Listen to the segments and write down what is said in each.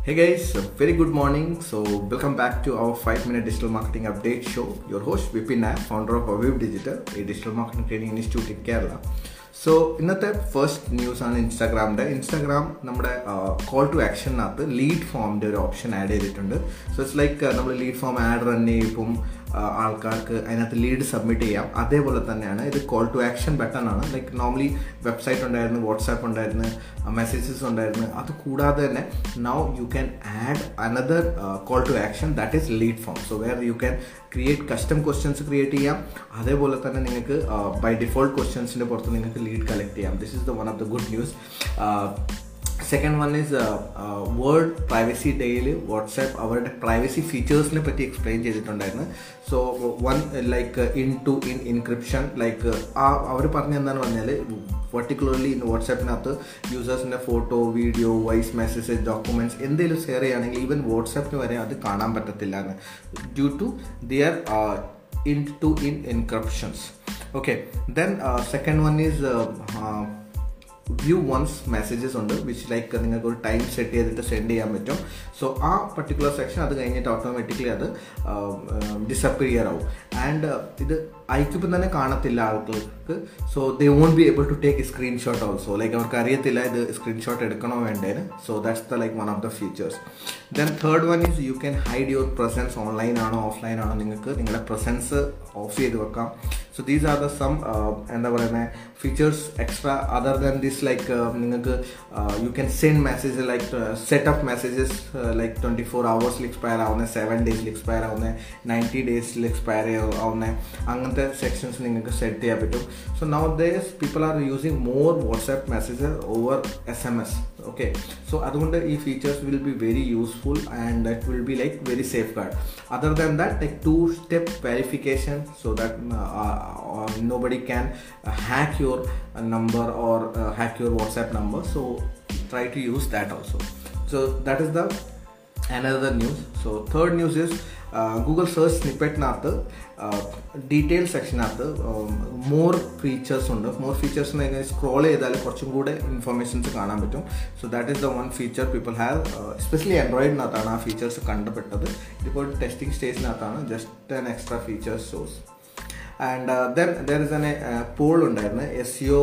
Hey guys, a very good morning. So welcome back to our 5-minute digital marketing update show. Your host Vipin Nair, founder of Aviv Digital, a digital marketing training institute in Kerala. So ഇന്നത്തെ first news ആണ് Instagram നമ്മുടെ call to ആക്ഷനകത്ത് lead ഫോമിൻ്റെ ഒരു option add ചെയ്തിട്ടുണ്ട്. So it's like നമ്മൾ lead form add run ചെയ്യുമ്പം ആൾക്കാർക്ക് അതിനകത്ത് ലീഡ് സബ്മിറ്റ് ചെയ്യാം. അതേപോലെ തന്നെയാണ് ഇത് കോൾ ടു ആക്ഷൻ ബട്ടൺ ആണ്. ലൈക്ക് നോർമലി വെബ്സൈറ്റ് ഉണ്ടായിരുന്നു, വാട്സാപ്പ് ഉണ്ടായിരുന്നു, മെസ്സേജസ് ഉണ്ടായിരുന്നു. അത് കൂടാതെ തന്നെ now you can add another call to action that is lead form. So where you can create custom questions create ചെയ്യാം. അതേപോലെ തന്നെ നിങ്ങൾക്ക് ബൈ ഡിഫോൾട്ട് ക്വസ്റ്റ്യൻസിൻ്റെ പുറത്ത് നിങ്ങൾക്ക് ലീഡ് കളക്ട് ചെയ്യാം. This is the one of the good news. Second one is world privacy ഡേയിൽ WhatsApp അവരുടെ പ്രൈവസി ഫീച്ചേഴ്സിനെ പറ്റി എക്സ്പ്ലെയിൻ ചെയ്തിട്ടുണ്ടായിരുന്നു. So one like in encryption like അവർ പറഞ്ഞ എന്താണെന്ന് പറഞ്ഞാൽ പർട്ടിക്കുലർലി വാട്സാപ്പിനകത്ത് യൂസേഴ്സിൻ്റെ photo, video, voice message, documents എന്തെങ്കിലും ഷെയർ ചെയ്യുകയാണെങ്കിൽ ഈവൻ വാട്സാപ്പിന് വരെ അത് കാണാൻ പറ്റത്തില്ല എന്ന് due to their in encryptions. Okay, then second one is view once messages ഉണ്ട് വിച്ച് ലൈക്ക് നിങ്ങൾക്ക് ഒരു ടൈം സെറ്റ് ചെയ്തിട്ട് സെൻഡ് ചെയ്യാൻ പറ്റും. സോ ആ പർട്ടിക്കുലർ സെക്ഷൻ അത് കഴിഞ്ഞിട്ട് ഓട്ടോമാറ്റിക്കലി അത് ഡിസപ്പിയർ ആവും. ആൻഡ് ഇത് അയക്കുമ്പോൾ തന്നെ കാണത്തില്ല ആൾക്കാർക്ക്. So they won't be able to take screenshot also. Like അവർക്ക് അറിയത്തില്ല ഇത് സ്ക്രീൻഷോട്ട് എടുക്കണോ വേണ്ടേന്. So that's the like one of the features. Then third one is you can hide your presence. Online ആണോ ഓഫ്ലൈൻ ആണോ നിങ്ങൾക്ക് നിങ്ങളുടെ പ്രസൻസ് ഓഫ് ചെയ്ത് വെക്കാം. So these are the some എന്താ പറയുന്നത് features extra other than this. Like നിങ്ങൾക്ക് you can send message like set of messages like 24 hours expire ആവുന്നത്, 7 days എക്സ്പയർ ആവുന്നത്, 90 days എക്സ്പയർ ആവുന്നത്, അങ്ങനത്തെ സെക്ഷൻസ് നിങ്ങൾക്ക് സെറ്റ് ചെയ്യാൻ പറ്റും. So now days people are using more WhatsApp messages over SMS. Okay, so അതുകൊണ്ട് ഈ features will be very useful and that will be like very safeguard. Other than that like 2-step verification so that nobody can hack your number or hack your WhatsApp number. So try to use that also. So that is the another news. So third news is Google search snippetനകത്ത് detail സെക്ഷനകത്ത് more features ഉണ്ട്. More ഫീച്ചേഴ്സിന് എങ്ങനെ scroll ചെയ്താൽ കുറച്ചും കൂടെ informations കാണാൻ പറ്റും. So that is the one feature people have. Especially ആൻഡ്രോയിഡിനകത്താണ് ആ ഫീച്ചേഴ്സ് കണ്ടുപെട്ടത്. ഇതിപ്പോൾ ടെസ്റ്റിംഗ് സ്റ്റേജിനകത്താണ്. Just an extra features shows. And then there is an poll ഉണ്ടായിരുന്നു. SEO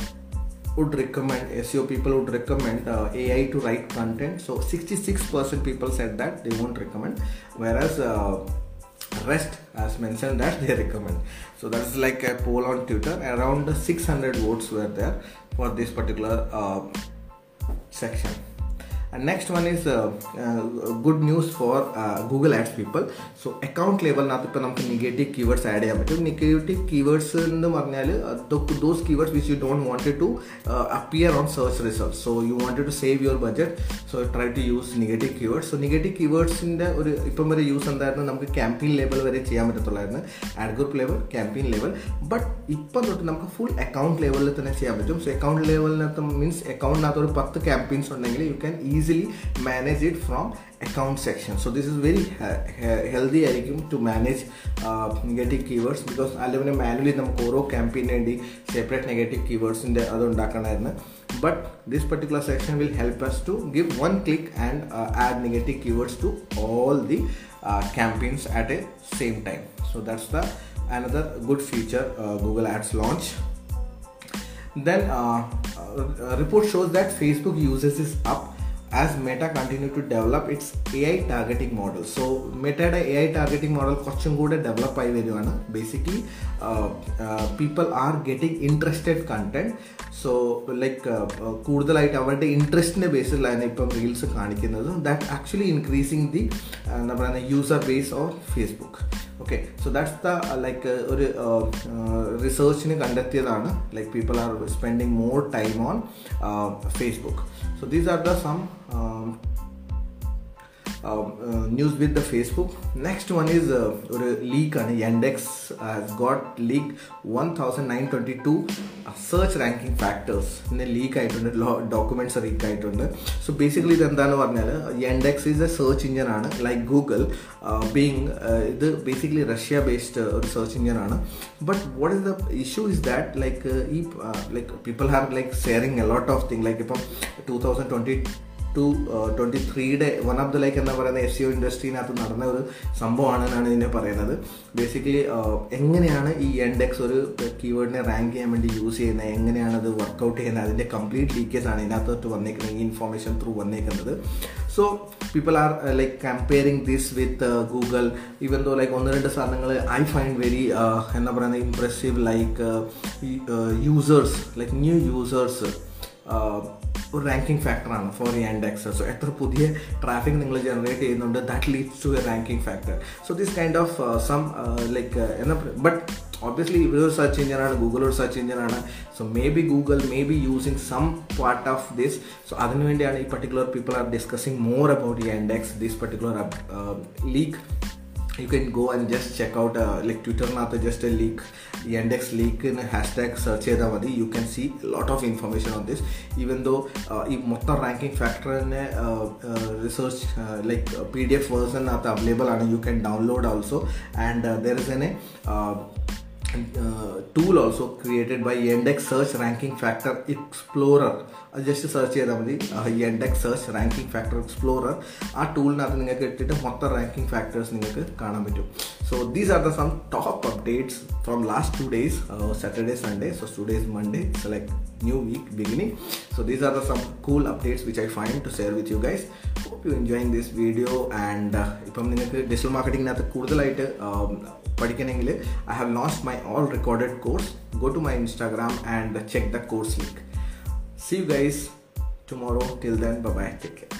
people would recommend AI to write content. So 66% people said that they won't recommend, whereas rest has mentioned that they recommend. So that's like a poll on Twitter. Around 600 votes were there for this particular section. And next one is good news for Google Ads people. So account level nathu namukku negative keywords add cheyan pattum. Negative keywords ennu parnal those keywords which you don't wanted to appear on search results. So you wanted to save your budget, so try to use negative keywords. So negative keywords inde oru ippom vare use endaayirunnu namukku campaign level vare cheyan pattathullaayirunnu, ad group level, campaign level. But ippom thottu namukku full account level il thanne cheyan pattum. So account level nathu means account nathu oru 10 campaigns undengil you can easily manage it from account section. So this is very healthy to manage negative keywords, because alone manually namukku oro campaign endi separate negative keywords inde adu undakkanayirunnu. But this particular section will help us to give one click and add negative keywords to all the campaigns at a same time. So that's the another good feature Google Ads launch. Then report shows that Facebook users is up as Meta continue to develop its AI targeting model. So Meta AI targeting model കുറച്ചും കൂടെ develop ആയി വരുവാണ്. Basically people are getting interested content. So like കൂടുതലായിട്ട് അവരുടെ ഇൻട്രസ്റ്റിൻ്റെ ബേസിലാണ് ഇപ്പം reels കാണിക്കുന്നത്. That actually increasing the എന്താ പറയുക user base of Facebook. Okay, so that's the like ഒരു റിസർച്ചിന് കണ്ടെത്തിയതാണ്. Like people are spending more time on Facebook. So these are the some news with the Facebook. Next one is leak on Yandex has got leaked 1922 search ranking factors in a leak ആയിട്ടുണ്ട്. documents leak ആയിട്ടുണ്ട്. So basically ഇത് എന്താണെന്ന് പറഞ്ഞാൽ Yandex is a search engine ആണ്, like Google being ഇത് basically Russia based ഒരു search engine ആണ്. But what is the issue is that like people are like sharing a lot of things. like ഇപ്പം 2022 2023 one of the like എന്താ പറയുന്നത് SEO ഇൻഡസ്ട്രീനകത്ത് നടന്ന ഒരു സംഭവമാണെന്നാണ് ഇതിനെ പറയുന്നത്. ബേസിക്കലി എങ്ങനെയാണ് ഈ യെൻഡെക്സ് ഒരു കീവേഡിനെ റാങ്ക് ചെയ്യാൻ വേണ്ടി യൂസ് ചെയ്യുന്നത്, എങ്ങനെയാണ് അത് വർക്കൗട്ട് ചെയ്യുന്നത്, അതിൻ്റെ കംപ്ലീറ്റ് ലീക്കേജ് ആണ് ഇതിനകത്തോട്ട് വന്നേക്കുന്നത്, ഈ ഇൻഫോർമേഷൻ ത്രൂ വന്നേക്കുന്നത്. So people are like comparing this with Google. Even though like 1-2 സാധനങ്ങൾ ഐ ഫൈൻഡ് വെരി എന്താ പറയുന്നത് impressive, like users, like new users ഒരു റാങ്കിങ് ഫാക്ടറാണ് ഫോർ യെൻഡെക്സ്. സോ എത്ര പുതിയ ട്രാഫിക് നിങ്ങൾ ജനറേറ്റ് ചെയ്യുന്നുണ്ട്, that leads to a ranking factor. So this kind of some like എന്താ, ബട്ട് obviously ഇവരൊരു സെർച്ച് എഞ്ചിനാണ്, ഗൂഗിൾ ഒരു സെർച്ച് എഞ്ചിനാണ്. So may be Google may be using some part of this. So അതിനുവേണ്ടിയാണ് ഈ particular people are discussing more about Yandex, this particular leak. You can go and just check out like Twitter nathu just a leak, Yandex leak in hashtag search cheyda madi, you can see a lot of information on this. Even though ee motta ranking factor ne research like PDF version nathu available aanu, you can download also, and there is a tool also created by Yandex Search Ranking Factor Explorer. Just search ചെയ്താൽ മതി Yandex Search Ranking Factor Explorer. ആ ടൂളിനകത്ത് നിങ്ങൾക്ക് ഇട്ടിട്ട് മൊത്തം ranking factors നിങ്ങൾക്ക് കാണാൻ പറ്റും. So these are the some top updates from last 2 days, Saturday, Sunday. So today is Monday, so like new week beginning. So these are the some cool updates which I find to share with you guys. Hope you enjoying this video. And ഇപ്പം നിങ്ങൾക്ക് digital മാർക്കറ്റിംഗിനകത്ത് കൂടുതലായിട്ട് പഠിക്കണമെങ്കിൽ I have launched my all recorded course. Go to my Instagram and check the course link. See you guys tomorrow. Till then, bye bye, take care.